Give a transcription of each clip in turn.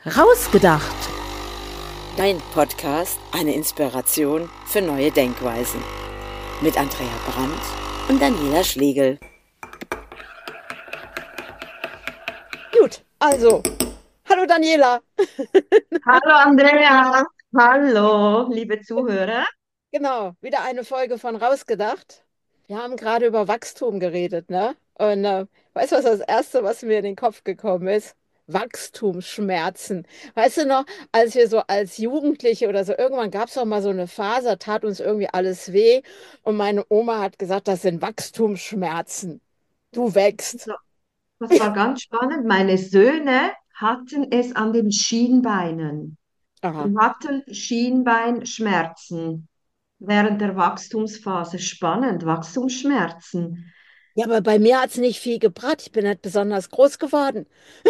Rausgedacht. Dein Podcast, eine Inspiration für neue Denkweisen. Mit Andrea Brandt und Daniela Schlegel. Gut, also, hallo Daniela. Hallo Andrea, hallo liebe Zuhörer. Genau, wieder eine Folge von Rausgedacht. Wir haben gerade über Wachstum geredet, ne? Und weißt du, was das Erste, was mir in den Kopf gekommen ist? Wachstumsschmerzen. Weißt du noch, als wir so als Jugendliche oder so, irgendwann gab es doch mal so eine Phase, da tat uns irgendwie alles weh. Und meine Oma hat gesagt, das sind Wachstumsschmerzen. Du wächst. So, das war ganz spannend. Meine Söhne hatten es an den Schienbeinen. Aha. Die hatten Schienbeinschmerzen während der Wachstumsphase. Spannend, Wachstumsschmerzen. Ja, aber bei mir hat es nicht viel gebracht. Ich bin nicht besonders groß geworden.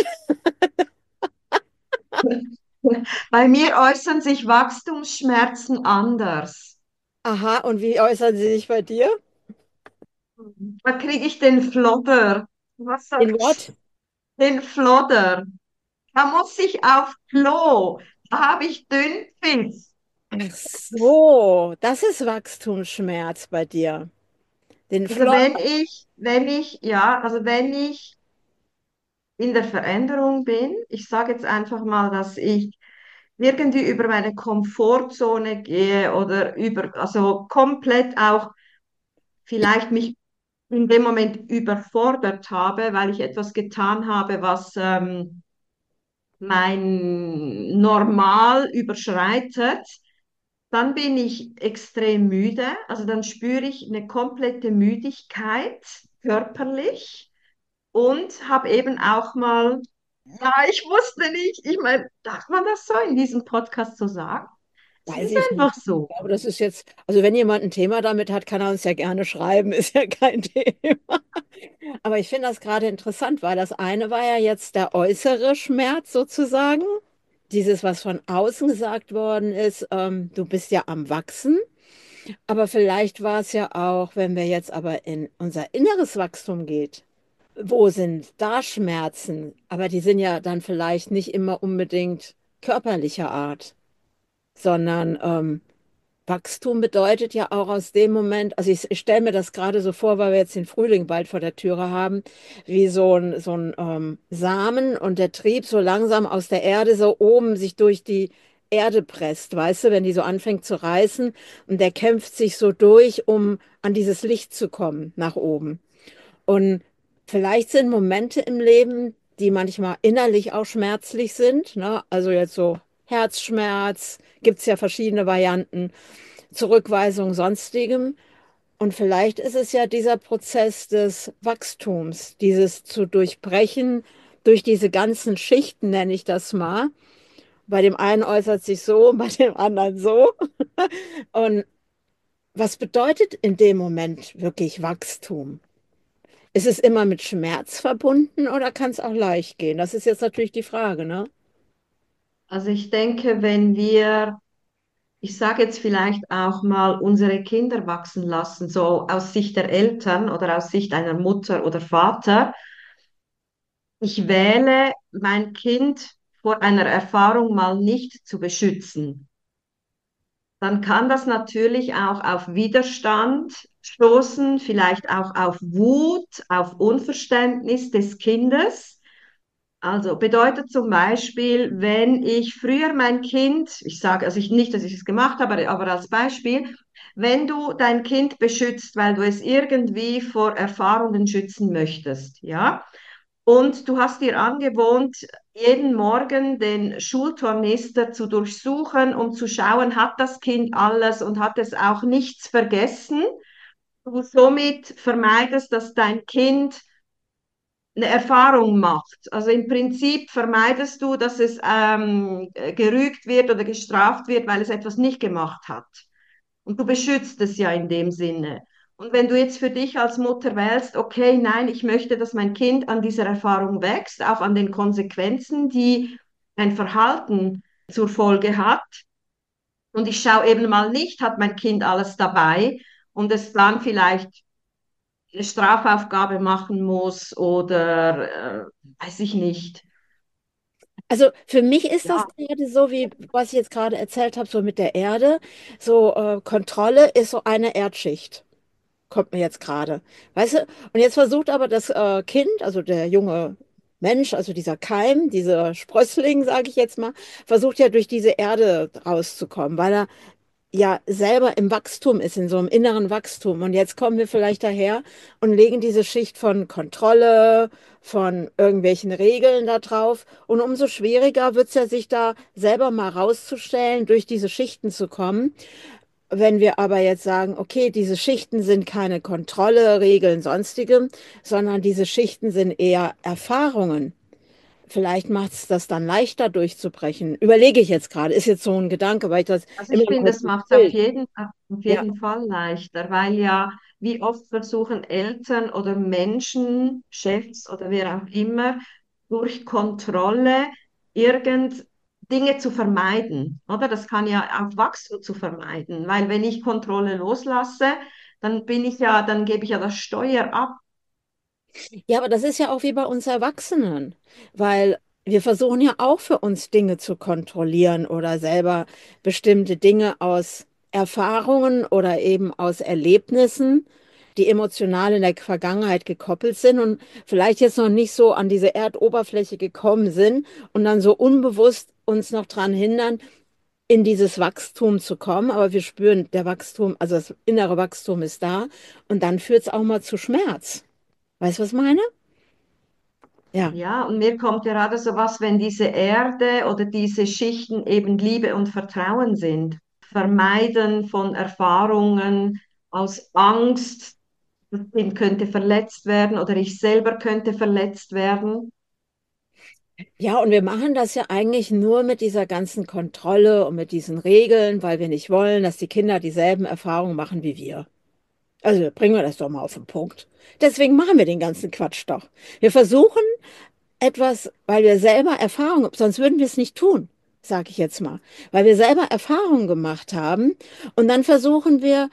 Bei mir äußern sich Wachstumsschmerzen anders. Aha, und wie äußern sie sich bei dir? Da kriege ich den Flodder. Was In sagt's? Wort? Den Flodder. Da muss ich auf Klo. Da habe ich Dünnpfiff. Ach so, das ist Wachstumsschmerz bei dir. Den Also Flor. wenn ich in der Veränderung bin, ich sage jetzt einfach mal, dass ich irgendwie über meine Komfortzone gehe oder also komplett auch vielleicht mich in dem Moment überfordert habe, weil ich etwas getan habe, was mein Normal überschreitet, dann bin ich extrem müde. Also dann spüre ich eine komplette Müdigkeit körperlich und habe eben auch mal, ja, ich wusste nicht, ich meine, darf man das so in diesem Podcast so sagen? Es Weiß ist ich einfach nicht. so. Aber das ist jetzt, also wenn jemand ein Thema damit hat, kann er uns ja gerne schreiben, ist ja kein Thema. Aber ich finde das gerade interessant, weil das eine war ja jetzt der äußere Schmerz sozusagen. Dieses, was von außen gesagt worden ist, du bist ja am Wachsen. Aber vielleicht war es ja auch, wenn wir jetzt aber in unser inneres Wachstum geht. Wo sind da Schmerzen? Aber die sind ja dann vielleicht nicht immer unbedingt körperlicher Art, sondern Wachstum bedeutet ja auch aus dem Moment, also ich stelle mir das gerade so vor, weil wir jetzt den Frühling bald vor der Türe haben, wie so ein Samen und der Trieb so langsam aus der Erde so oben sich durch die Erde presst, weißt du, wenn die so anfängt zu reißen und der kämpft sich so durch, um an dieses Licht zu kommen, nach oben. Und vielleicht sind Momente im Leben, die manchmal innerlich auch schmerzlich sind, ne? Also jetzt so Herzschmerz, gibt es ja verschiedene Varianten, Zurückweisung, sonstigem. Und vielleicht ist es ja dieser Prozess des Wachstums, dieses zu durchbrechen durch diese ganzen Schichten, nenne ich das mal. Bei dem einen äußert sich so, bei dem anderen so. Und was bedeutet in dem Moment wirklich Wachstum? Ist es immer mit Schmerz verbunden oder kann es auch leicht gehen? Das ist jetzt natürlich die Frage, ne? Also ich denke, ich sage jetzt vielleicht auch mal, unsere Kinder wachsen lassen, so aus Sicht der Eltern oder aus Sicht einer Mutter oder Vater. Ich wähle, mein Kind vor einer Erfahrung mal nicht zu beschützen. Dann kann das natürlich auch auf Widerstand stoßen, vielleicht auch auf Wut, auf Unverständnis des Kindes. Also bedeutet zum Beispiel, wenn ich früher mein Kind, ich sage, also ich nicht, dass ich es gemacht habe, aber als Beispiel, wenn du dein Kind beschützt, weil du es irgendwie vor Erfahrungen schützen möchtest, ja, und du hast dir angewohnt, jeden Morgen den Schultornister zu durchsuchen, um zu schauen, hat das Kind alles und hat es auch nichts vergessen. Du somit vermeidest, dass dein Kind eine Erfahrung macht. Also im Prinzip vermeidest du, dass es gerügt wird oder gestraft wird, weil es etwas nicht gemacht hat. Und du beschützt es ja in dem Sinne. Und wenn du jetzt für dich als Mutter wählst, okay, nein, ich möchte, dass mein Kind an dieser Erfahrung wächst, auch an den Konsequenzen, die ein Verhalten zur Folge hat. Und ich schaue eben mal nicht, hat mein Kind alles dabei und es dann vielleicht eine Strafaufgabe machen muss oder weiß ich nicht. Also für mich ist das Ja, gerade so, wie was ich jetzt gerade erzählt habe, so mit der Erde. So Kontrolle ist so eine Erdschicht. Kommt mir jetzt gerade. Weißt du? Und jetzt versucht aber das Kind, also der junge Mensch, also dieser Keim, dieser Sprössling, sage ich jetzt mal, versucht ja durch diese Erde rauszukommen, weil er ja selber im Wachstum ist, in so einem inneren Wachstum. Und jetzt kommen wir vielleicht daher und legen diese Schicht von Kontrolle, von irgendwelchen Regeln da drauf. Und umso schwieriger wird es ja, sich da selber mal rauszustellen, durch diese Schichten zu kommen. Wenn wir aber jetzt sagen, okay, diese Schichten sind keine Kontrolle, Regeln, sonstigem, sondern diese Schichten sind eher Erfahrungen. Vielleicht macht es das dann leichter durchzubrechen. Überlege ich jetzt gerade. Ist jetzt so ein Gedanke, weil ich das also immer ich noch finde, als es macht es Bild. auf Ja, jeden Fall leichter, weil ja, wie oft versuchen Eltern oder Menschen, Chefs oder wer auch immer, durch Kontrolle irgend Dinge zu vermeiden, oder? Das kann ja auch Wachstum zu vermeiden, weil wenn ich Kontrolle loslasse, dann gebe ich ja das Steuer ab. ja, aber das ist ja auch wie bei uns Erwachsenen, weil wir versuchen ja auch für uns Dinge zu kontrollieren oder selber bestimmte Dinge aus Erfahrungen oder eben aus Erlebnissen, die emotional in der Vergangenheit gekoppelt sind und vielleicht jetzt noch nicht so an diese Erdoberfläche gekommen sind und dann so unbewusst uns noch daran hindern, in dieses Wachstum zu kommen. Aber wir spüren, der Wachstum, also das innere Wachstum ist da und dann führt es auch mal zu Schmerz. Weißt du, was ich meine? Ja. Ja, und mir kommt gerade so was, wenn diese Erde oder diese Schichten eben Liebe und Vertrauen sind. Vermeiden von Erfahrungen aus Angst, das Kind könnte verletzt werden oder ich selber könnte verletzt werden. Ja, und wir machen das ja eigentlich nur mit dieser ganzen Kontrolle und mit diesen Regeln, weil wir nicht wollen, dass die Kinder dieselben Erfahrungen machen wie wir. Also bringen wir das doch mal auf den Punkt. Deswegen machen wir den ganzen Quatsch doch. Wir versuchen etwas, weil wir selber Erfahrungen, sonst würden wir es nicht tun, sage ich jetzt mal, weil wir selber Erfahrungen gemacht haben und dann versuchen wir,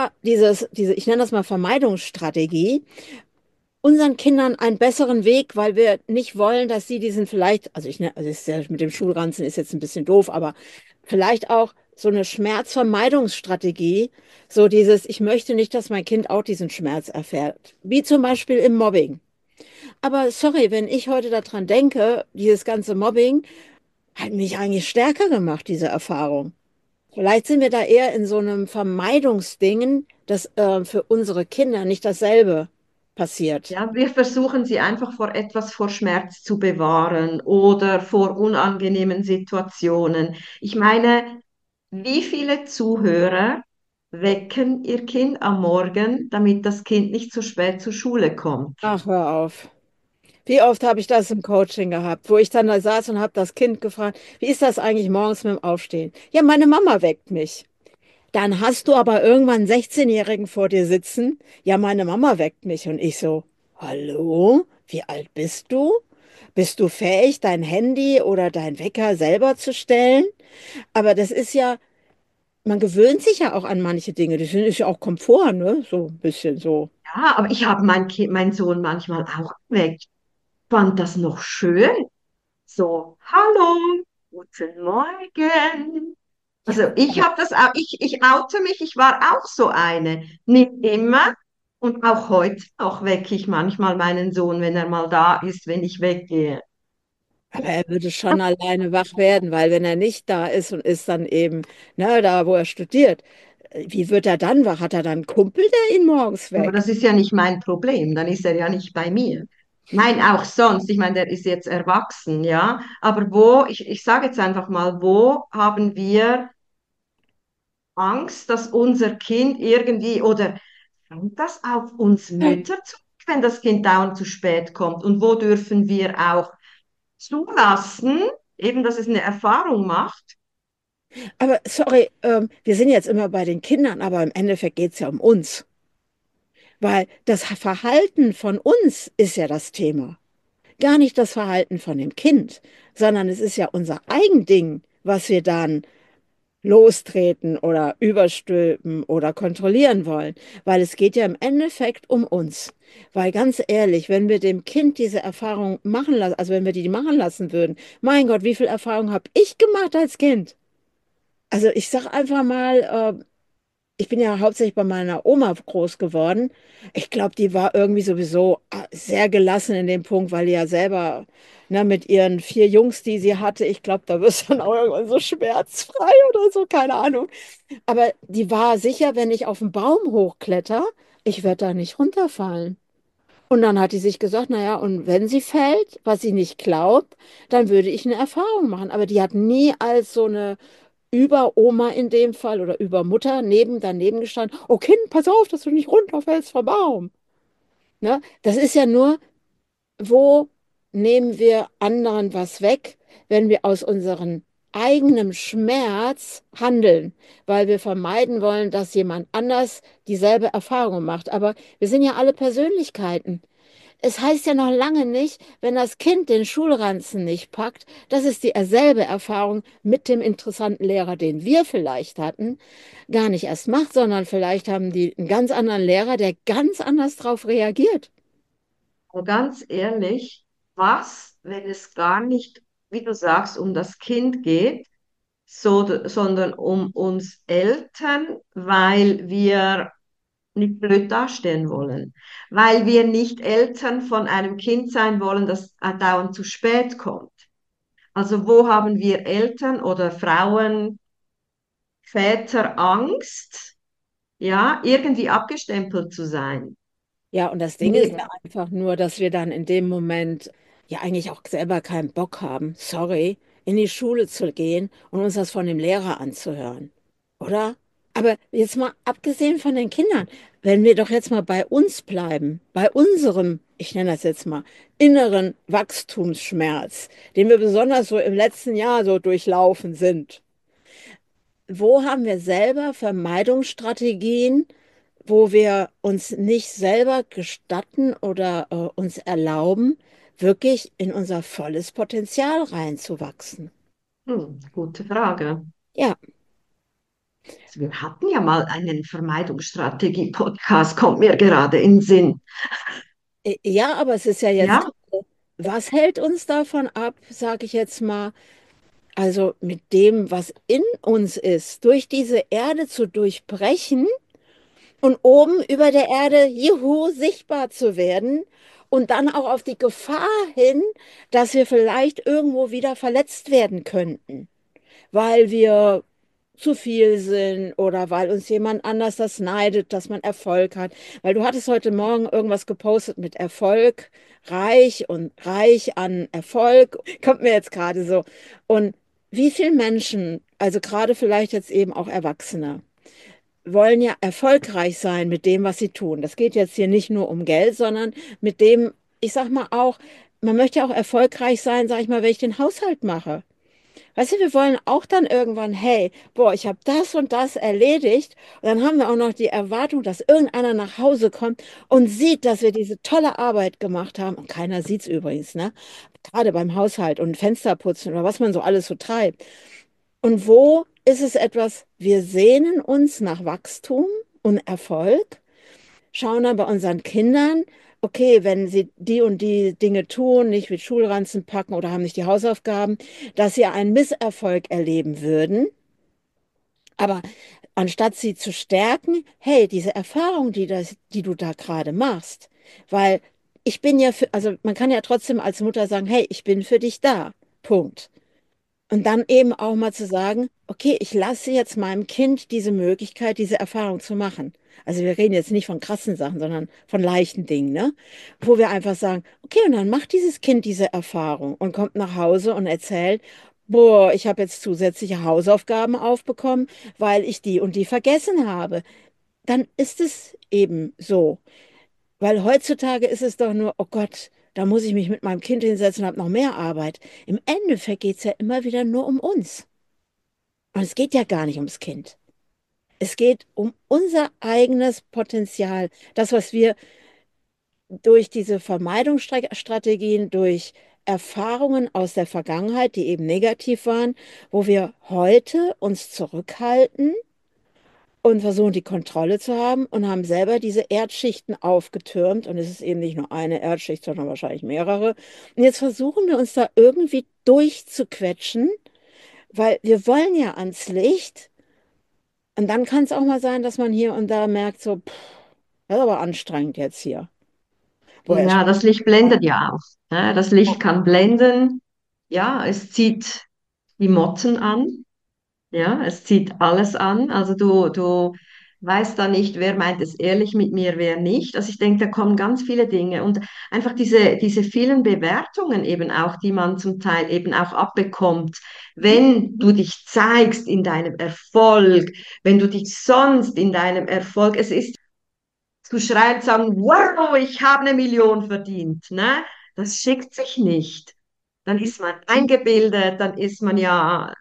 ich nenne das mal Vermeidungsstrategie, unseren Kindern einen besseren Weg, weil wir nicht wollen, dass sie diesen vielleicht, also ist ja, mit dem Schulranzen ist jetzt ein bisschen doof, aber vielleicht auch so eine Schmerzvermeidungsstrategie, so dieses, ich möchte nicht, dass mein Kind auch diesen Schmerz erfährt, wie zum Beispiel im Mobbing. Aber sorry, wenn ich heute daran denke, dieses ganze Mobbing hat mich eigentlich stärker gemacht, diese Erfahrung. Vielleicht sind wir da eher in so einem Vermeidungsding, dass für unsere Kinder nicht dasselbe passiert. Ja, wir versuchen sie einfach vor Schmerz zu bewahren oder vor unangenehmen Situationen. Ich meine, wie viele Zuhörer wecken ihr Kind am Morgen, damit das Kind nicht zu spät zur Schule kommt? Ach, hör auf. Wie oft habe ich das im Coaching gehabt, wo ich dann da saß und habe das Kind gefragt, wie ist das eigentlich morgens mit dem Aufstehen? Ja, meine Mama weckt mich. Dann hast du aber irgendwann einen 16-Jährigen vor dir sitzen. Ja, meine Mama weckt mich. Und ich so, hallo? Wie alt bist du? Bist du fähig, dein Handy oder dein Wecker selber zu stellen? Aber das ist ja, man gewöhnt sich ja auch an manche Dinge. Das ist ja auch Komfort, ne? So ein bisschen so. Ja, aber ich habe meinen Sohn manchmal auch geweckt. Fand das noch schön. So, hallo, guten Morgen. Ja, Also ich aber, habe das auch, ich oute mich, ich war auch so eine. Nicht immer und auch heute noch wecke ich manchmal meinen Sohn, wenn er mal da ist, wenn ich weggehe. aber er würde schon alleine wach werden, weil wenn er nicht da ist und ist dann eben, ne, da wo er studiert, wie wird er dann wach? Hat er dann einen Kumpel, der ihn morgens Aber weckt? das ist ja nicht mein Problem, dann ist er ja nicht bei mir. Nein, auch sonst, ich meine, der ist jetzt erwachsen, ja. Aber ich sage jetzt einfach mal, wo haben wir Angst, dass unser Kind irgendwie oder kommt das auf uns Mütter zurück, wenn das Kind dauernd zu spät kommt? Und wo dürfen wir auch zulassen, eben, dass es eine Erfahrung macht? Aber sorry, wir sind jetzt immer bei den Kindern, aber im Endeffekt geht es ja um uns. Weil das Verhalten von uns ist ja das Thema. Gar nicht das Verhalten von dem Kind, sondern es ist ja unser Eigending, was wir dann lostreten oder überstülpen oder kontrollieren wollen, weil es geht ja im Endeffekt um uns. Weil ganz ehrlich, wenn wir dem Kind diese Erfahrung machen lassen, also wenn wir die machen lassen würden, mein Gott, wie viel Erfahrung habe ich gemacht als Kind? Also ich sage einfach mal, ich bin ja hauptsächlich bei meiner Oma groß geworden. Ich glaube, die war irgendwie sowieso sehr gelassen in dem Punkt, weil die ja selber, ne, mit ihren 4 Jungs, die sie hatte, ich glaube, da wirst du dann auch irgendwann so schmerzfrei oder so, keine Ahnung. Aber die war sicher, wenn ich auf den Baum hochkletter, ich werde da nicht runterfallen. Und dann hat die sich gesagt, naja, und wenn sie fällt, was sie nicht glaubt, dann würde ich eine Erfahrung machen. Aber die hat nie als so eine Überoma in dem Fall oder Übermutter daneben gestanden. Oh Kind, pass auf, dass du nicht runterfällst vom Baum. Ne? Das ist ja nur, wo nehmen wir anderen was weg, wenn wir aus unserem eigenen Schmerz handeln, weil wir vermeiden wollen, dass jemand anders dieselbe Erfahrung macht. Aber wir sind ja alle Persönlichkeiten. Es heißt ja noch lange nicht, wenn das Kind den Schulranzen nicht packt, dass es dieselbe Erfahrung mit dem interessanten Lehrer, den wir vielleicht hatten, gar nicht erst macht, sondern vielleicht haben die einen ganz anderen Lehrer, der ganz anders darauf reagiert. Aber ganz ehrlich, was, wenn es gar nicht, wie du sagst, um das Kind geht, sondern um uns Eltern, weil wir nicht blöd dastehen wollen, weil wir nicht Eltern von einem Kind sein wollen, das dauernd zu spät kommt. Also wo haben wir Eltern oder Frauen, Väter Angst, ja, irgendwie abgestempelt zu sein? Ja, und das Ding ist ja Wir, einfach nur, dass wir dann in dem Moment ja eigentlich auch selber keinen Bock haben, sorry, in die Schule zu gehen und uns das von dem Lehrer anzuhören, oder? Aber jetzt mal abgesehen von den Kindern, wenn wir doch jetzt mal bei uns bleiben, bei unserem, ich nenne das jetzt mal, inneren Wachstumsschmerz, den wir besonders so im letzten Jahr so durchlaufen sind. Wo haben wir selber Vermeidungsstrategien, wo wir uns nicht selber gestatten oder uns erlauben, wirklich in unser volles Potenzial reinzuwachsen? gute Frage. Ja, Also wir hatten ja mal einen Vermeidungsstrategie-Podcast, kommt mir gerade in den Sinn. ja, aber es ist ja jetzt, Ja? was hält uns davon ab, sage ich jetzt mal, also mit dem, was in uns ist, durch diese Erde zu durchbrechen und oben über der Erde, juhu, sichtbar zu werden und dann auch auf die Gefahr hin, dass wir vielleicht irgendwo wieder verletzt werden könnten, weil wir zu viel sind oder weil uns jemand anders das neidet, dass man Erfolg hat. Weil du hattest heute Morgen irgendwas gepostet mit Erfolg, reich und reich an Erfolg. Kommt mir jetzt gerade so. Und wie viele Menschen, also gerade vielleicht jetzt eben auch Erwachsene, wollen ja erfolgreich sein mit dem, was sie tun. Das geht jetzt hier nicht nur um Geld, sondern mit dem, ich sag mal auch, man möchte ja auch erfolgreich sein, sag ich mal, wenn ich den Haushalt mache. Weißt du, wir wollen auch dann irgendwann, hey, boah, ich habe das und das erledigt. Und dann haben wir auch noch die Erwartung, dass irgendeiner nach Hause kommt und sieht, dass wir diese tolle Arbeit gemacht haben. Und keiner sieht es übrigens, ne? Gerade beim Haushalt und Fensterputzen oder was man so alles so treibt. Und wo ist es etwas, wir sehnen uns nach Wachstum und Erfolg, schauen dann bei unseren Kindern, okay, wenn sie die und die Dinge tun, nicht mit Schulranzen packen oder haben nicht die Hausaufgaben, dass sie einen Misserfolg erleben würden. Aber anstatt sie zu stärken, hey, diese Erfahrung, die du da gerade machst, weil ich bin ja für, also man kann ja trotzdem als Mutter sagen, hey, ich bin für dich da. Punkt. Und dann eben auch mal zu sagen, okay, ich lasse jetzt meinem Kind diese Möglichkeit, diese Erfahrung zu machen. Also wir reden jetzt nicht von krassen Sachen, sondern von leichten Dingen, ne? Wo wir einfach sagen, okay, und dann macht dieses Kind diese Erfahrung und kommt nach Hause und erzählt, boah, ich habe jetzt zusätzliche Hausaufgaben aufbekommen, weil ich die und die vergessen habe. Dann ist es eben so. Weil heutzutage ist es doch nur, oh Gott, da muss ich mich mit meinem Kind hinsetzen und habe noch mehr Arbeit. Im Endeffekt geht es ja immer wieder nur um uns. Und es geht ja gar nicht ums Kind. Es geht um unser eigenes Potenzial. Das, was wir durch diese Vermeidungsstrategien, durch Erfahrungen aus der Vergangenheit, die eben negativ waren, wo wir heute uns zurückhalten und versuchen, die Kontrolle zu haben und haben selber diese Erdschichten aufgetürmt. Und es ist eben nicht nur eine Erdschicht, sondern wahrscheinlich mehrere. Und jetzt versuchen wir uns da irgendwie durchzuquetschen, weil wir wollen ja ans Licht. Und dann kann es auch mal sein, dass man hier und da merkt, so, pff, das ist aber anstrengend jetzt hier. Woher Ja, schon? das Licht blendet ja auch. Ne? Das Licht kann blenden. Ja, es zieht die Motten an. Ja, es zieht alles an. Also du weißt da nicht, wer meint es ehrlich mit mir, wer nicht. Also ich denke, da kommen ganz viele Dinge und einfach diese vielen Bewertungen eben auch, die man zum Teil eben auch abbekommt, wenn du dich zeigst in deinem Erfolg, wenn du dich sonst in deinem Erfolg, es ist zu schreien und sagen, wow, ich habe 1 Million verdient, ne? Das schickt sich nicht. Dann ist man eingebildet, dann ist man ja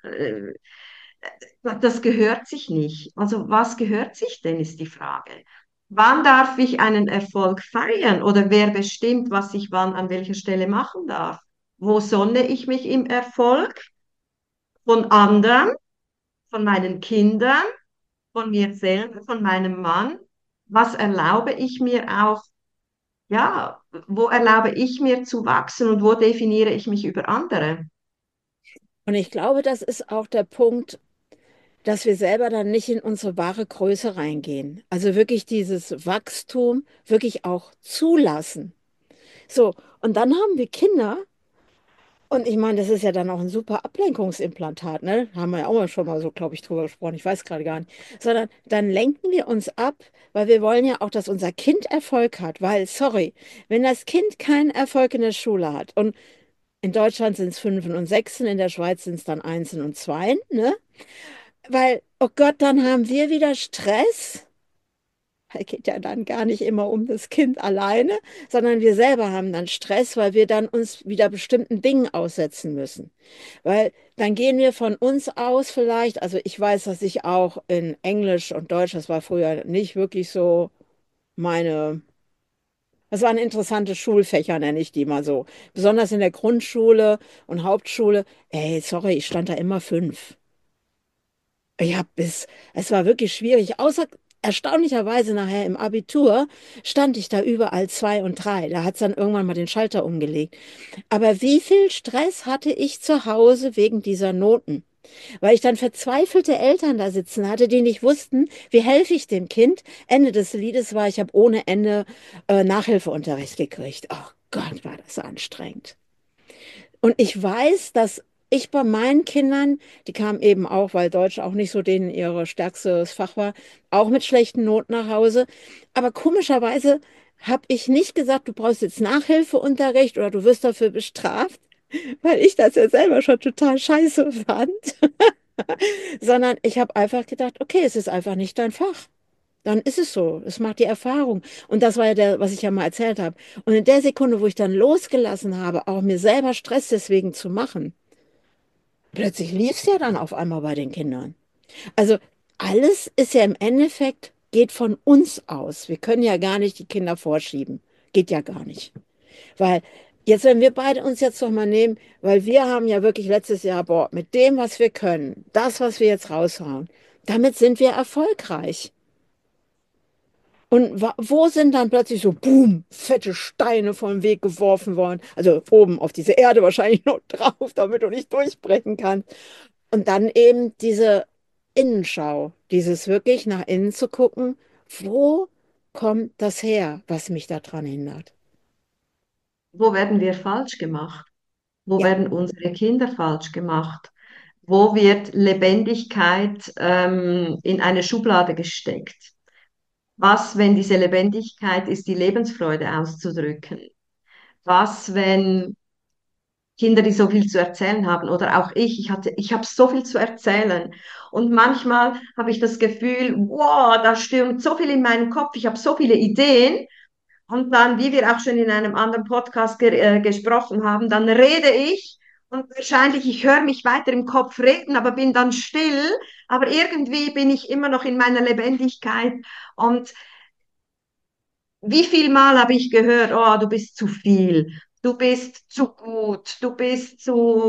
das gehört sich nicht. Also was gehört sich denn, ist die Frage. Wann darf ich einen Erfolg feiern oder wer bestimmt, was ich wann an welcher Stelle machen darf? Wo sonne ich mich im Erfolg? Von anderen, von meinen Kindern, von mir selber, von meinem Mann? Was erlaube ich mir auch, ja, wo erlaube ich mir zu wachsen und wo definiere ich mich über andere? Und ich glaube, das ist auch der Punkt, dass wir selber dann nicht in unsere wahre Größe reingehen. Also wirklich dieses Wachstum wirklich auch zulassen. So, und dann haben wir Kinder. Und ich meine, das ist ja dann auch ein super Ablenkungsimplantat, ne? Haben wir ja auch mal schon mal so, glaube ich, drüber gesprochen. Ich weiß gerade gar nicht. Sondern dann lenken wir uns ab, weil wir wollen ja auch, dass unser Kind Erfolg hat. Weil, sorry, wenn das Kind keinen Erfolg in der Schule hat und in Deutschland sind es Fünfen und Sechsen, in der Schweiz sind es dann Einsen und Zweien, ne? Weil, oh Gott, dann haben wir wieder Stress. Es geht ja dann gar nicht immer um das Kind alleine, sondern wir selber haben dann Stress, weil wir dann uns wieder bestimmten Dingen aussetzen müssen. Weil dann gehen wir von uns aus vielleicht, also ich weiß, dass ich auch in Englisch und Deutsch, das war früher nicht wirklich so meine, das waren interessante Schulfächer, nenne ich die mal so. Besonders in der Grundschule und Hauptschule. Ey, sorry, ich stand da immer 5. Ja, es war wirklich schwierig. Außer erstaunlicherweise nachher im Abitur stand ich da überall 2 und 3. Da hat es dann irgendwann mal den Schalter umgelegt. Aber wie viel Stress hatte ich zu Hause wegen dieser Noten? Weil ich dann verzweifelte Eltern da sitzen hatte, die nicht wussten, wie helfe ich dem Kind. Ende des Liedes war, ich habe ohne Ende Nachhilfeunterricht gekriegt. Oh Gott, war das anstrengend. Und ich weiß, dass ich bei meinen Kindern, die kamen eben auch, weil Deutsch auch nicht so denen ihre stärkstes Fach war, auch mit schlechten Noten nach Hause. Aber komischerweise habe ich nicht gesagt, du brauchst jetzt Nachhilfeunterricht oder du wirst dafür bestraft, weil ich das ja selber schon total scheiße fand, sondern ich habe einfach gedacht, okay, es ist einfach nicht dein Fach. Dann ist es so. Es macht die Erfahrung. Und das war ja der, was ich ja mal erzählt habe. Und in der Sekunde, wo ich dann losgelassen habe, auch mir selber Stress deswegen zu machen, plötzlich lief es ja dann auf einmal bei den Kindern. Also alles ist ja im Endeffekt, geht von uns aus. Wir können ja gar nicht die Kinder vorschieben. Geht ja gar nicht. Weil jetzt, wenn wir beide uns jetzt noch mal nehmen, weil wir haben ja wirklich letztes Jahr, boah, mit dem, was wir können, das, was wir jetzt raushauen, damit sind wir erfolgreich. Und wo sind dann plötzlich so, boom, fette Steine vom Weg geworfen worden? Also oben auf diese Erde wahrscheinlich noch drauf, damit du nicht durchbrechen kannst. Und dann eben diese Innenschau, dieses wirklich nach innen zu gucken, wo kommt das her, was mich daran hindert? Wo werden wir falsch gemacht? Wo Ja, werden unsere Kinder falsch gemacht? Wo wird Lebendigkeit in eine Schublade gesteckt? Was, wenn diese Lebendigkeit ist, die Lebensfreude auszudrücken? Was, wenn Kinder, die so viel zu erzählen haben oder auch ich habe so viel zu erzählen. Und manchmal habe ich das Gefühl, wow, da stürmt so viel in meinen Kopf, ich habe so viele Ideen. Und dann, wie wir auch schon in einem anderen Podcast gesprochen haben, dann rede ich und wahrscheinlich, ich höre mich weiter im Kopf reden, aber bin dann still. Aber irgendwie bin ich immer noch in meiner Lebendigkeit. Und wie viel Mal habe ich gehört, oh, du bist zu viel, du bist zu gut, du bist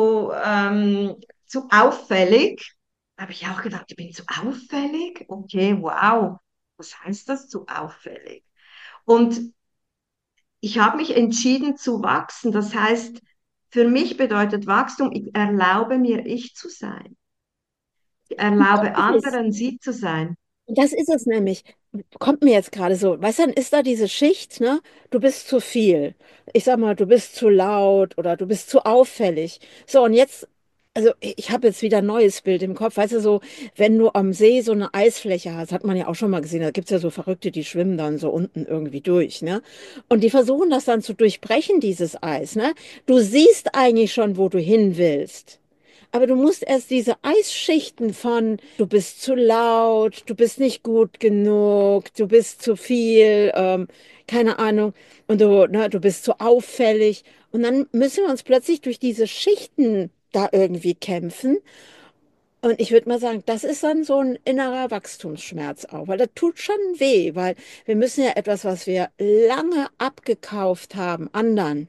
zu auffällig. Da habe ich auch gedacht, ich bin zu auffällig? Okay, wow. Was heißt das, zu auffällig? Und ich habe mich entschieden zu wachsen. Das heißt, für mich bedeutet Wachstum, ich erlaube mir, ich zu sein. Ich erlaube Das ist anderen, sie zu sein. Das ist es nämlich. Kommt mir jetzt gerade so. Weißt du, dann ist da diese Schicht, ne? Du bist zu viel. Ich sag mal, du bist zu laut oder du bist zu auffällig. So, und jetzt, also ich habe jetzt wieder ein neues Bild im Kopf. Weißt du, so, wenn du am See so eine Eisfläche hast, hat man ja auch schon mal gesehen, da gibt es ja so Verrückte, die schwimmen dann so unten irgendwie durch, ne? Und die versuchen das dann zu durchbrechen, dieses Eis, ne? Du siehst eigentlich schon, wo du hin willst. Aber du musst erst diese Eisschichten von, du bist zu laut, du bist nicht gut genug, du bist zu viel, keine Ahnung, und du bist zu auffällig. Und dann müssen wir uns plötzlich durch diese Schichten da irgendwie kämpfen. Und ich würde mal sagen, das ist dann so ein innerer Wachstumsschmerz auch, weil das tut schon weh, weil wir müssen ja etwas, was wir lange abgekauft haben, anderen,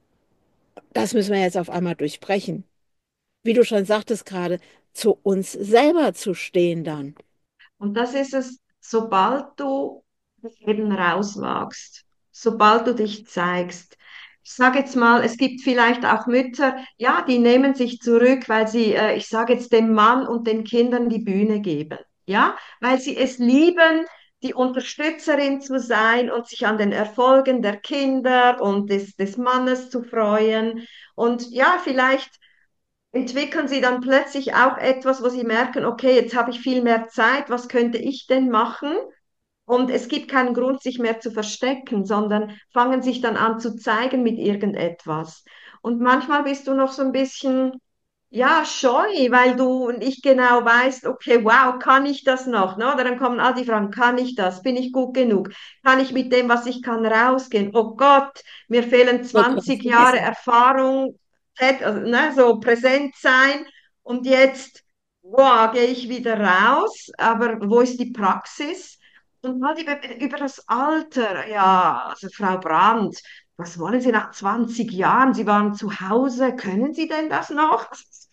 das müssen wir jetzt auf einmal durchbrechen. Wie du schon sagtest gerade, zu uns selber zu stehen dann. Und das ist es, sobald du eben rauswagst, sobald du dich zeigst. Ich sage jetzt mal, es gibt vielleicht auch Mütter, ja, die nehmen sich zurück, weil sie, ich sage jetzt dem Mann und den Kindern die Bühne geben. Ja, weil sie es lieben, die Unterstützerin zu sein und sich an den Erfolgen der Kinder und des Mannes zu freuen. Und ja, vielleicht entwickeln sie dann plötzlich auch etwas, wo sie merken, okay, jetzt habe ich viel mehr Zeit, was könnte ich denn machen? Und es gibt keinen Grund, sich mehr zu verstecken, sondern fangen sich dann an zu zeigen mit irgendetwas. Und manchmal bist du noch so ein bisschen, ja, scheu, weil du nicht genau weißt, okay, wow, kann ich das noch? Ne? Oder dann kommen all die Fragen, kann ich das? Bin ich gut genug? Kann ich mit dem, was ich kann, rausgehen? Oh Gott, mir fehlen Vollkommen 20 Jahre vergessen. Erfahrung, also, ne, so präsent sein. Und jetzt, wow, gehe ich wieder raus, aber wo ist die Praxis? Und mal über das Alter, ja, also Frau Brandt, was wollen Sie nach 20 Jahren? Sie waren zu Hause, können Sie denn das noch?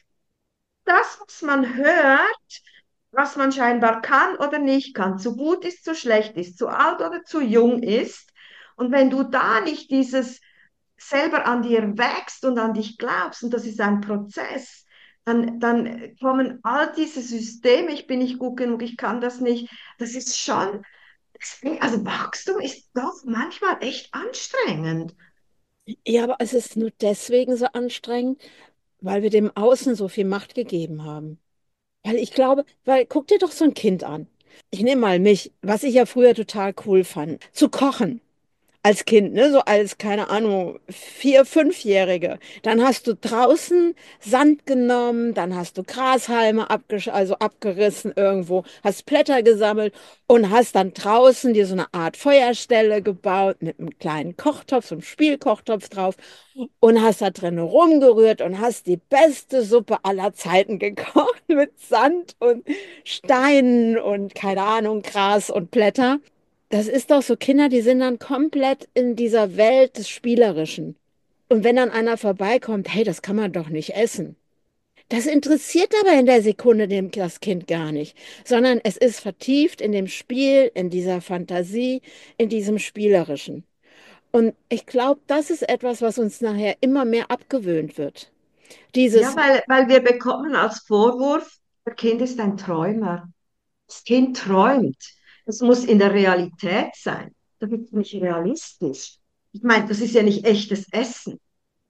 Das, was man hört, was man scheinbar kann oder nicht kann, zu gut ist, zu schlecht ist, zu alt oder zu jung ist. Und wenn du da nicht dieses selber an dir wächst und an dich glaubst, und das ist ein Prozess, dann kommen all diese Systeme, ich bin nicht gut genug, ich kann das nicht. Das ist schon, also Wachstum ist doch manchmal echt anstrengend. Ja, aber es ist nur deswegen so anstrengend, weil wir dem Außen so viel Macht gegeben haben. Weil ich glaube, weil guck dir doch so ein Kind an. Ich nehme mal mich, was ich ja früher total cool fand, zu kochen. Als Kind, ne, so als, keine Ahnung, Fünfjährige. Dann hast du draußen Sand genommen, dann hast du Grashalme also abgerissen irgendwo, hast Blätter gesammelt und hast dann draußen dir so eine Art Feuerstelle gebaut mit einem kleinen Kochtopf, so einem Spielkochtopf drauf und hast da drin rumgerührt und hast die beste Suppe aller Zeiten gekocht mit Sand und Steinen und keine Ahnung, Gras und Blätter. Das ist doch so, Kinder, die sind dann komplett in dieser Welt des Spielerischen. Und wenn dann einer vorbeikommt, hey, das kann man doch nicht essen. Das interessiert aber in der Sekunde das Kind gar nicht, sondern es ist vertieft in dem Spiel, in dieser Fantasie, in diesem Spielerischen. Und ich glaube, das ist etwas, was uns nachher immer mehr abgewöhnt wird. Ja, Dieses, weil wir bekommen als Vorwurf, der Kind ist ein Träumer. Das Kind träumt. Das muss in der Realität sein. Das ist nicht realistisch. Ich meine, das ist ja nicht echtes Essen.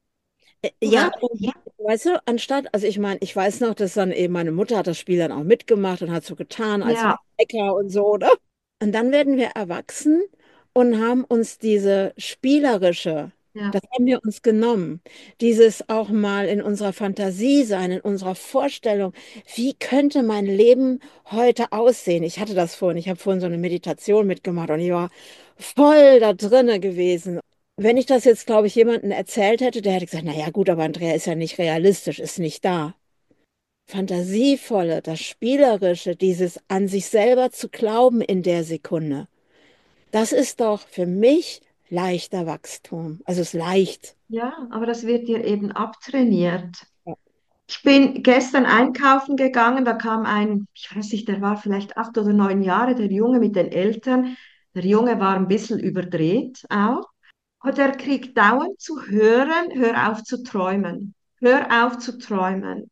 ja, Oder? und weißt du, anstatt, also ich meine, ich weiß noch, dass dann eben meine Mutter hat das Spiel dann auch mitgemacht und hat so getan, als wäre Ja, lecker und so, oder? Und dann werden wir erwachsen und haben uns diese spielerische, ja. das haben wir uns genommen, dieses auch mal in unserer Fantasie sein, in unserer Vorstellung, wie könnte mein Leben heute aussehen? Ich hatte das vorhin, ich habe vorhin so eine Meditation mitgemacht und ich war voll da drinne gewesen. Wenn ich das jetzt, glaube ich, jemandem erzählt hätte, der hätte gesagt, naja gut, aber Andrea ist ja nicht realistisch, ist nicht da. Fantasievolle, das Spielerische, dieses an sich selber zu glauben in der Sekunde. Das ist doch für mich leichter Wachstum. Also es ist leicht. Ja, aber das wird dir eben abtrainiert. Ja. Ich bin gestern einkaufen gegangen, da kam ich weiß nicht, der war vielleicht 8 oder 9 Jahre, der Junge mit den Eltern. Der Junge war ein bisschen überdreht auch. Und er kriegt dauernd zu hören, hör auf zu träumen. Hör auf zu träumen.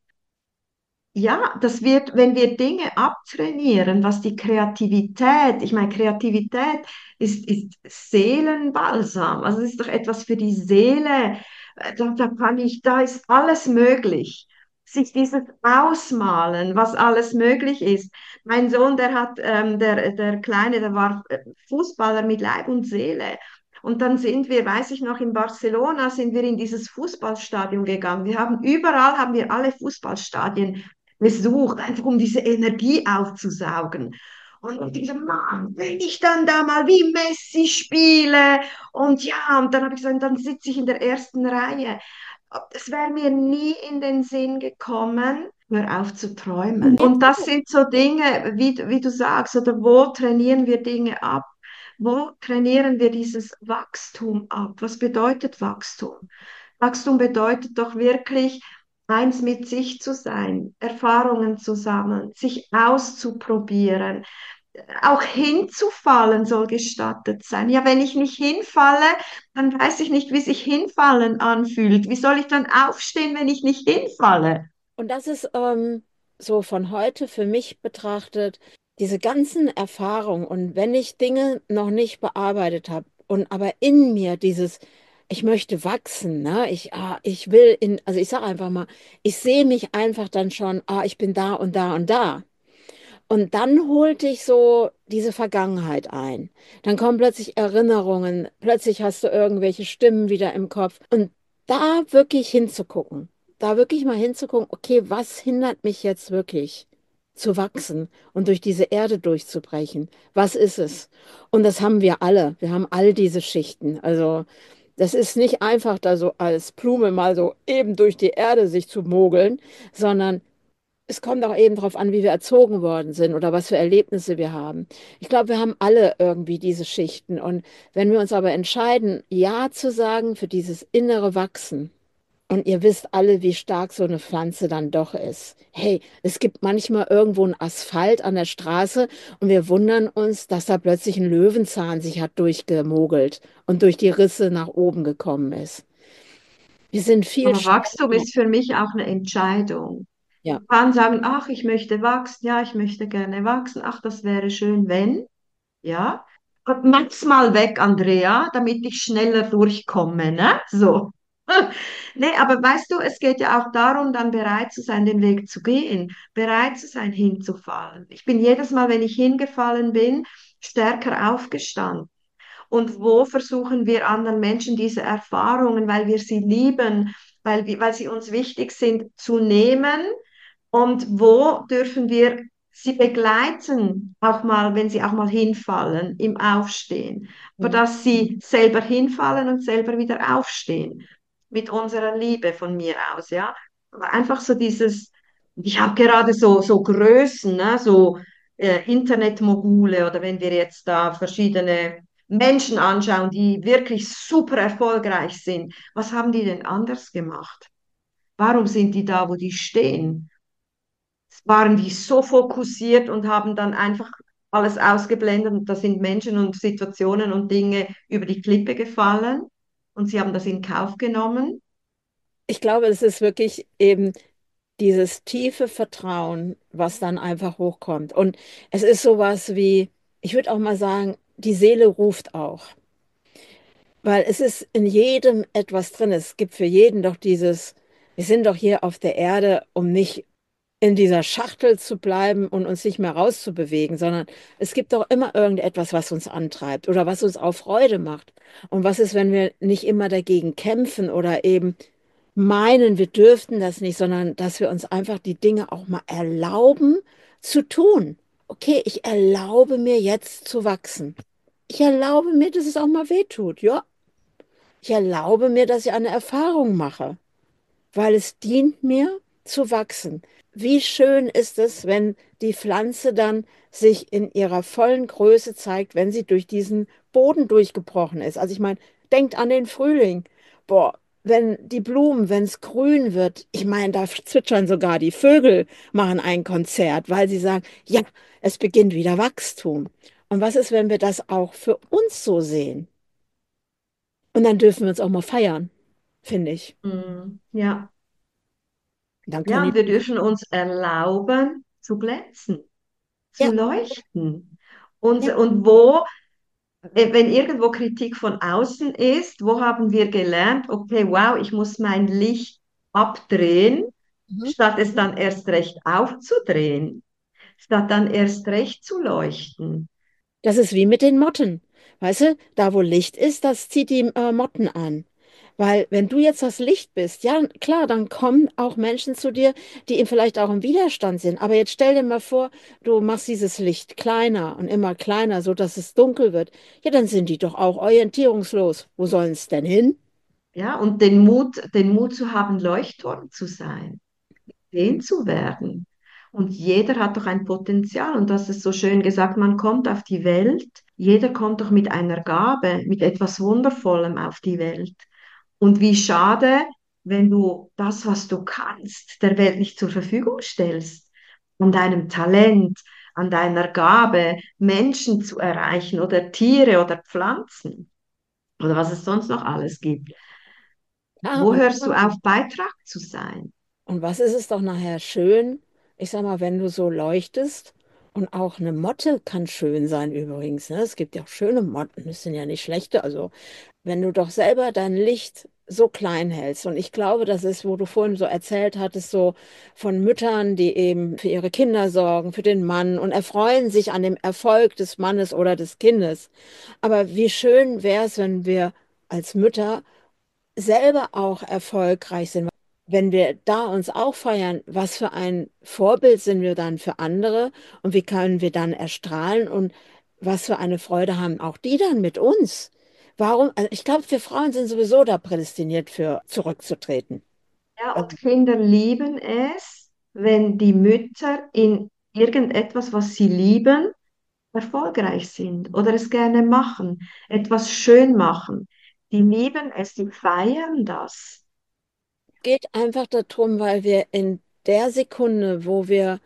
Ja, das wird, wenn wir Dinge abtrainieren, was die Kreativität, ich meine, Kreativität ist Seelenbalsam, also es ist doch etwas für die Seele. Da ist alles möglich. Sich dieses Ausmalen, was alles möglich ist. Mein Sohn, der Kleine, der war Fußballer mit Leib und Seele. Und dann sind wir, weiß ich noch, in Barcelona sind wir in dieses Fußballstadion gegangen. Überall haben wir alle Fußballstadien besucht, einfach um diese Energie aufzusaugen. Und dieser Mann, wenn ich dann da mal wie Messi spiele und ja, und dann habe ich gesagt, dann sitze ich in der ersten Reihe. Es wäre mir nie in den Sinn gekommen, hör auf zu träumen. Und das sind so Dinge, wie du sagst, oder wo trainieren wir Dinge ab? Wo trainieren wir dieses Wachstum ab? Was bedeutet Wachstum? Wachstum bedeutet doch wirklich, eins mit sich zu sein, Erfahrungen zu sammeln, sich auszuprobieren. Auch hinzufallen soll gestattet sein. Ja, wenn ich nicht hinfalle, dann weiß ich nicht, wie sich hinfallen anfühlt. Wie soll ich dann aufstehen, wenn ich nicht hinfalle? Und das ist so von heute für mich betrachtet, diese ganzen Erfahrungen und wenn ich Dinge noch nicht bearbeitet habe und aber in mir dieses, ich möchte wachsen, ne? Ich will also ich sage einfach mal, ich sehe mich einfach dann schon, ich bin da und da und da. Und dann holt dich so diese Vergangenheit ein. Dann kommen plötzlich Erinnerungen, plötzlich hast du irgendwelche Stimmen wieder im Kopf. Und da wirklich hinzugucken, da wirklich mal hinzugucken, okay, was hindert mich jetzt wirklich zu wachsen und durch diese Erde durchzubrechen? Was ist es? Und das haben wir alle. Wir haben all diese Schichten. Also das ist nicht einfach, da so als Blume mal so eben durch die Erde sich zu mogeln, sondern es kommt auch eben darauf an, wie wir erzogen worden sind oder was für Erlebnisse wir haben. Ich glaube, wir haben alle irgendwie diese Schichten. Und wenn wir uns aber entscheiden, Ja zu sagen für dieses innere Wachsen, und ihr wisst alle, wie stark so eine Pflanze dann doch ist. Hey, es gibt manchmal irgendwo einen Asphalt an der Straße und wir wundern uns, dass da plötzlich ein Löwenzahn sich hat durchgemogelt und durch die Risse nach oben gekommen ist. Wir sind viel Aber stärker. Wachstum ist für mich auch eine Entscheidung. Ja. Ich kann sagen, ach, ich möchte wachsen, ja, ich möchte gerne wachsen, ach, das wäre schön, wenn. Ja, mach's mal weg, Andrea, damit ich schneller durchkomme, ne? So. Nee, aber weißt du, es geht ja auch darum, dann bereit zu sein, den Weg zu gehen, bereit zu sein, hinzufallen. Ich bin jedes Mal, wenn ich hingefallen bin, stärker aufgestanden. Und wo versuchen wir anderen Menschen diese Erfahrungen, weil wir sie lieben, weil sie uns wichtig sind, zu nehmen und wo dürfen wir sie begleiten, auch mal, wenn sie auch mal hinfallen, im Aufstehen, aber Mhm. dass sie selber hinfallen und selber wieder aufstehen, mit unserer Liebe von mir aus, ja. Aber einfach so dieses, ich habe gerade so Größen, ne, so Internetmogule oder wenn wir jetzt da verschiedene Menschen anschauen, die wirklich super erfolgreich sind, was haben die denn anders gemacht? Warum sind die da, wo die stehen? Waren die so fokussiert und haben dann einfach alles ausgeblendet und da sind Menschen und Situationen und Dinge über die Klippe gefallen und sie haben das in Kauf genommen. Ich glaube, es ist wirklich eben dieses tiefe Vertrauen, was dann einfach hochkommt. Und es ist sowas wie, ich würde auch mal sagen, die Seele ruft auch. Weil es ist in jedem etwas drin. Es gibt für jeden doch dieses, wir sind doch hier auf der Erde, um nicht in dieser Schachtel zu bleiben und uns nicht mehr rauszubewegen, sondern es gibt doch immer irgendetwas, was uns antreibt oder was uns auch Freude macht. Und was ist, wenn wir nicht immer dagegen kämpfen oder eben meinen, wir dürften das nicht, sondern dass wir uns einfach die Dinge auch mal erlauben zu tun. Okay, ich erlaube mir jetzt zu wachsen. Ich erlaube mir, dass es auch mal weh tut. Ja, ich erlaube mir, dass ich eine Erfahrung mache, weil es dient mir zu wachsen. Wie schön ist es, wenn die Pflanze dann sich in ihrer vollen Größe zeigt, wenn sie durch diesen Boden durchgebrochen ist. Also ich meine, denkt an den Frühling. Boah, wenn die Blumen, wenn es grün wird, ich meine, da zwitschern sogar die Vögel, machen ein Konzert, weil sie sagen, ja, es beginnt wieder Wachstum. Und was ist, wenn wir das auch für uns so sehen? Und dann dürfen wir uns auch mal feiern, finde ich. Ja. Dann Ja, können und wir die, dürfen uns erlauben zu glänzen, zu ja, leuchten. ja. Und wo, wenn irgendwo Kritik von außen ist, wo haben wir gelernt, okay, wow, ich muss mein Licht abdrehen, Mhm. statt es dann erst recht aufzudrehen, statt dann erst recht zu leuchten. Das ist wie mit den Motten. Weißt du, da wo Licht ist, das zieht die Motten an. Weil wenn du jetzt das Licht bist, ja klar, dann kommen auch Menschen zu dir, die eben vielleicht auch im Widerstand sind. Aber jetzt stell dir mal vor, du machst dieses Licht kleiner und immer kleiner, so dass es dunkel wird. Ja, dann sind die doch auch orientierungslos. Wo sollen es denn hin? Ja, und den Mut zu haben, Leuchtturm zu sein, gesehen zu werden. Und jeder hat doch ein Potenzial. Und das ist so schön gesagt, man kommt auf die Welt, jeder kommt doch mit einer Gabe, mit etwas Wundervollem auf die Welt. Und wie schade, wenn du das, was du kannst, der Welt nicht zur Verfügung stellst, an deinem Talent, an deiner Gabe, Menschen zu erreichen oder Tiere oder Pflanzen oder was es sonst noch alles gibt. Ja, Wo hörst du auf, Beitrag zu sein? und was ist es doch nachher schön, ich sag mal, wenn du so leuchtest. Und auch eine Motte kann schön sein übrigens. Ne? Es gibt ja auch schöne Motten, das sind ja nicht schlechte. Also wenn du doch selber dein Licht so klein hältst. Und ich glaube, das ist, wo du vorhin so erzählt hattest, so von Müttern, die eben für ihre Kinder sorgen, für den Mann und erfreuen sich an dem Erfolg des Mannes oder des Kindes. Aber wie schön wäre es, wenn wir als Mütter selber auch erfolgreich sind, wenn wir da uns auch feiern, was für ein Vorbild sind wir dann für andere und wie können wir dann erstrahlen und was für eine Freude haben auch die dann mit uns? Warum? Also ich glaube, wir Frauen sind sowieso da prädestiniert für zurückzutreten. Ja, und Also Kinder lieben es, wenn die Mütter in irgendetwas, was sie lieben, erfolgreich sind oder es gerne machen, etwas schön machen. Die lieben es, die feiern das. geht einfach darum, weil wir in der Sekunde, wo wir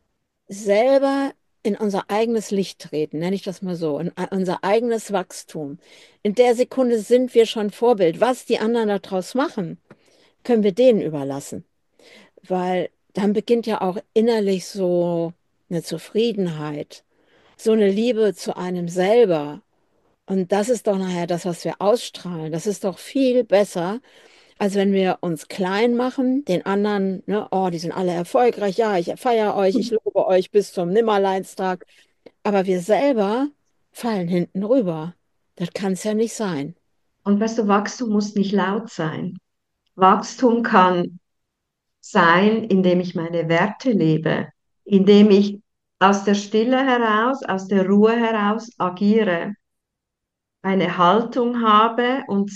selber in unser eigenes Licht treten, nenne ich das mal so, in unser eigenes Wachstum. In der Sekunde sind wir schon Vorbild. Was die anderen daraus machen, können wir denen überlassen. Weil dann beginnt ja auch innerlich so eine Zufriedenheit, so eine Liebe zu einem selber. Und das ist doch nachher das, was wir ausstrahlen. Das ist doch viel besser, als wenn wir uns klein machen, den anderen, ne, oh, die sind alle erfolgreich, ja, ich feiere euch, ich lobe euch bis zum Nimmerleinstag. Aber wir selber fallen hinten rüber. Das kann es ja nicht sein. Und weißt du, Wachstum muss nicht laut sein. Wachstum kann sein, indem ich meine Werte lebe, indem ich aus der Stille heraus, aus der Ruhe heraus agiere, eine Haltung habe und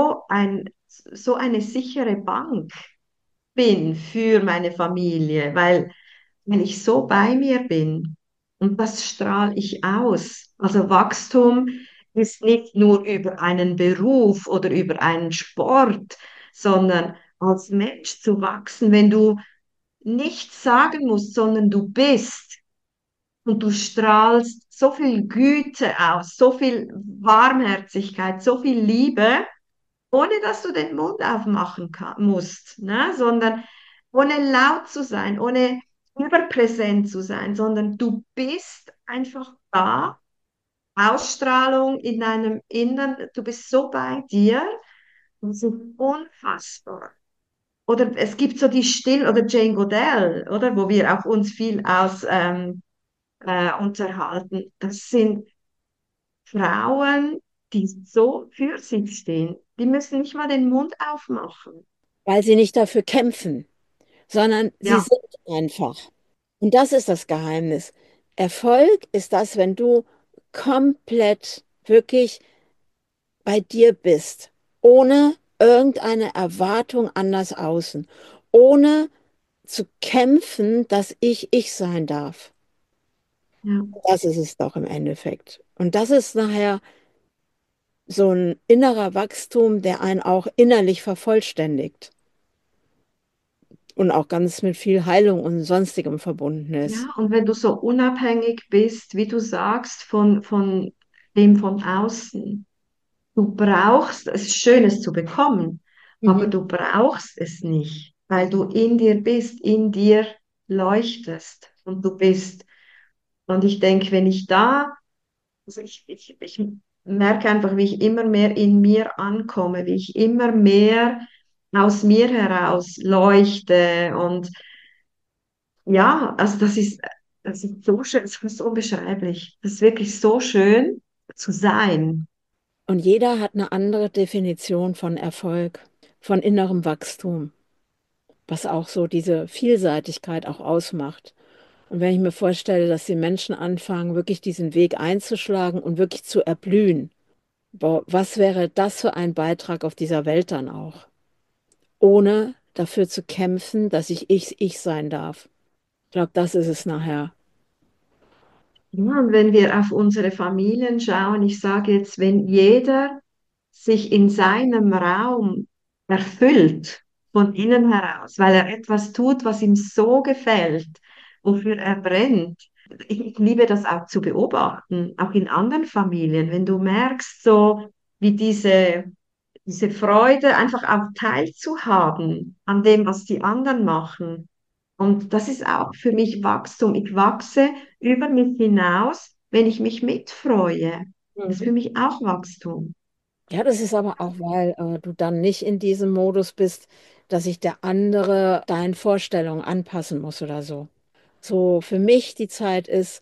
so eine sichere Bank bin für meine Familie, weil wenn ich so bei mir bin und das strahle ich aus. Also Wachstum ist nicht nur über einen Beruf oder über einen Sport, sondern als Mensch zu wachsen, wenn du nichts sagen musst, sondern du bist und du strahlst so viel Güte aus, so viel Warmherzigkeit, so viel Liebe, ohne dass du den Mund aufmachen musst, ne? Sondern ohne laut zu sein, ohne überpräsent zu sein, sondern du bist einfach da, Ausstrahlung in deinem Innern, du bist so bei dir und es ist unfassbar. Oder es gibt so die Still- oder Jane Goodall, oder, wo wir auch uns viel aus unterhalten. Das sind Frauen, die so für sich stehen. Die müssen nicht mal den Mund aufmachen. Weil sie nicht dafür kämpfen, sondern sie Ja, sind einfach. Und das ist das Geheimnis. Erfolg ist das, wenn du komplett wirklich bei dir bist, ohne irgendeine Erwartung an das Außen, ohne zu kämpfen, dass ich sein darf. ja. Das ist es doch im Endeffekt. Und das ist nachher so ein innerer Wachstum, der einen auch innerlich vervollständigt und auch ganz mit viel Heilung und Sonstigem verbunden ist. Ja, und wenn du so unabhängig bist, wie du sagst, von dem von außen, du brauchst, es ist schön, es zu bekommen, aber Mhm. du brauchst es nicht, weil du in dir bist, in dir leuchtest und du bist. Und ich denke, wenn ich da, also ich merke einfach, wie ich immer mehr in mir ankomme, wie ich immer mehr aus mir heraus leuchte und ja, also das ist so schön, das ist unbeschreiblich. Das ist wirklich so schön zu sein. Und jeder hat eine andere Definition von Erfolg, von innerem Wachstum, was auch so diese Vielseitigkeit auch ausmacht. Und wenn ich mir vorstelle, dass die Menschen anfangen, wirklich diesen Weg einzuschlagen und wirklich zu erblühen, boah, was wäre das für ein Beitrag auf dieser Welt dann auch? Ohne dafür zu kämpfen, dass ich sein darf. Ich glaube, das ist es nachher. Ja, und wenn wir auf unsere Familien schauen, ich sage jetzt, wenn jeder sich in seinem Raum erfüllt von innen heraus, weil er etwas tut, was ihm so gefällt, wofür er brennt. Ich liebe das auch zu beobachten, auch in anderen Familien, wenn du merkst, so wie diese Freude einfach auch teilzuhaben an dem, was die anderen machen. Und das ist auch für mich Wachstum. Ich wachse über mich hinaus, wenn ich mich mitfreue. Das ist Mhm. für mich auch Wachstum. Ja, das ist aber auch, weil du dann nicht in diesem Modus bist, dass sich der andere deinen Vorstellungen anpassen muss oder so. So für mich die Zeit ist,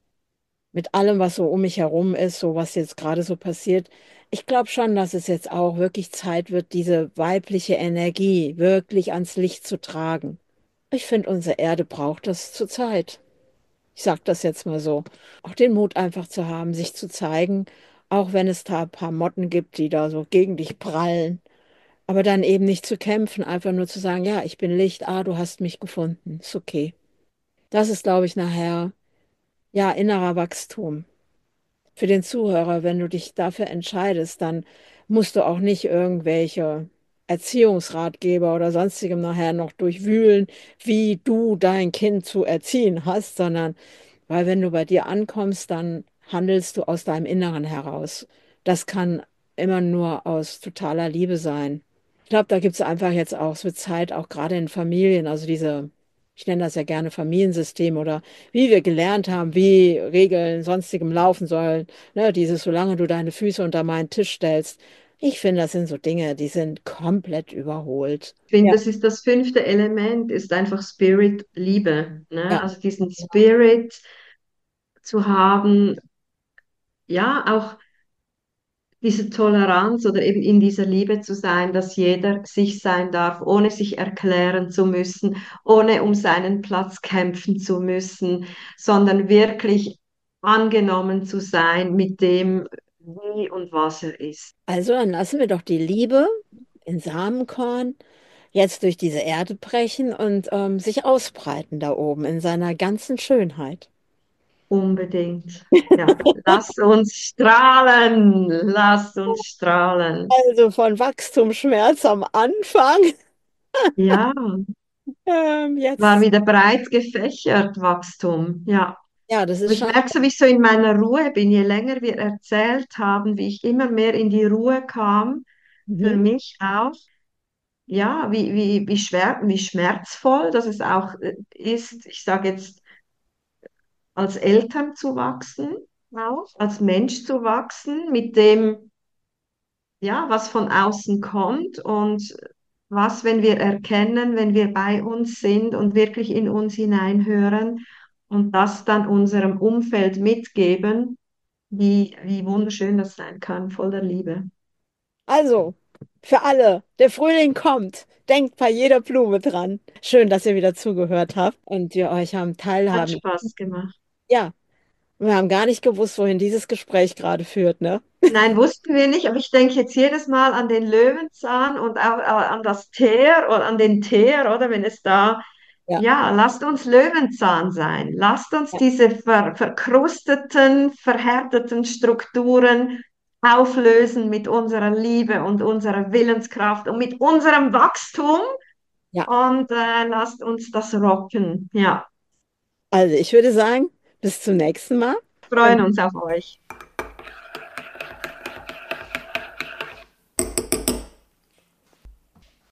mit allem, was so um mich herum ist, so was jetzt gerade so passiert, ich glaube schon, dass es jetzt auch wirklich Zeit wird, diese weibliche Energie wirklich ans Licht zu tragen. Ich finde, unsere Erde braucht das zurzeit. Ich sage das jetzt mal so. Auch den Mut einfach zu haben, sich zu zeigen, auch wenn es da ein paar Motten gibt, die da so gegen dich prallen. Aber dann eben nicht zu kämpfen, einfach nur zu sagen, ja, ich bin Licht, ah, du hast mich gefunden, ist okay. Das ist, glaube ich, nachher, ja, innerer Wachstum. Für den Zuhörer, wenn du dich dafür entscheidest, dann musst du auch nicht irgendwelche Erziehungsratgeber oder sonstigem nachher noch durchwühlen, wie du dein Kind zu erziehen hast, sondern weil wenn du bei dir ankommst, dann handelst du aus deinem Inneren heraus. Das kann immer nur aus totaler Liebe sein. Ich glaube, da gibt es einfach jetzt auch so Zeit, auch gerade in Familien, also diese, ich nenne das ja gerne Familiensystem oder wie wir gelernt haben, wie Regeln sonstigem laufen sollen. Ne, dieses, solange du deine Füße unter meinen Tisch stellst. Ich finde, das sind so Dinge, die sind komplett überholt. Ich finde, Ja, das ist das fünfte Element, ist einfach Spirit, Liebe. Ne? ja. Also diesen Spirit zu haben, ja, auch diese Toleranz oder eben in dieser Liebe zu sein, dass jeder sich sein darf, ohne sich erklären zu müssen, ohne um seinen Platz kämpfen zu müssen, sondern wirklich angenommen zu sein mit dem, wie und was er ist. Also dann lassen wir doch die Liebe in Samenkorn jetzt durch diese Erde brechen und sich ausbreiten da oben in seiner ganzen Schönheit. Unbedingt. Ja, lass uns strahlen. Also von Wachstumsschmerz am Anfang, Ja, war jetzt, wieder breit gefächert, Wachstum. Ja. ja, das Aber ist ich schon. merke so, wie ich so in meiner Ruhe bin, je länger wir erzählt haben, wie ich immer mehr in die Ruhe kam, für Mhm. mich auch. Ja, wie schmerzvoll, dass es auch ist, ich sage jetzt, als Eltern zu wachsen, auch als Mensch zu wachsen, mit dem, ja, was von außen kommt und was, wenn wir erkennen, wenn wir bei uns sind und wirklich in uns hineinhören und das dann unserem Umfeld mitgeben, wie wunderschön das sein kann, voller Liebe. Also, für alle, der Frühling kommt. Denkt bei jeder Blume dran. Schön, dass ihr wieder zugehört habt und wir euch haben Hat teilhaben. Spaß gemacht. Ja, wir haben gar nicht gewusst, wohin dieses Gespräch gerade führt, ne? Nein, wussten wir nicht, aber ich denke jetzt jedes Mal an den Löwenzahn und auch an das Teer oder an den Teer, oder wenn es da, Ja. ja, lasst uns Löwenzahn sein. Lasst uns Ja. diese verkrusteten, verhärteten Strukturen auflösen mit unserer Liebe und unserer Willenskraft und mit unserem Wachstum Ja, und lasst uns das rocken. Ja, also ich würde sagen, bis zum nächsten Mal. freuen Und uns auf euch.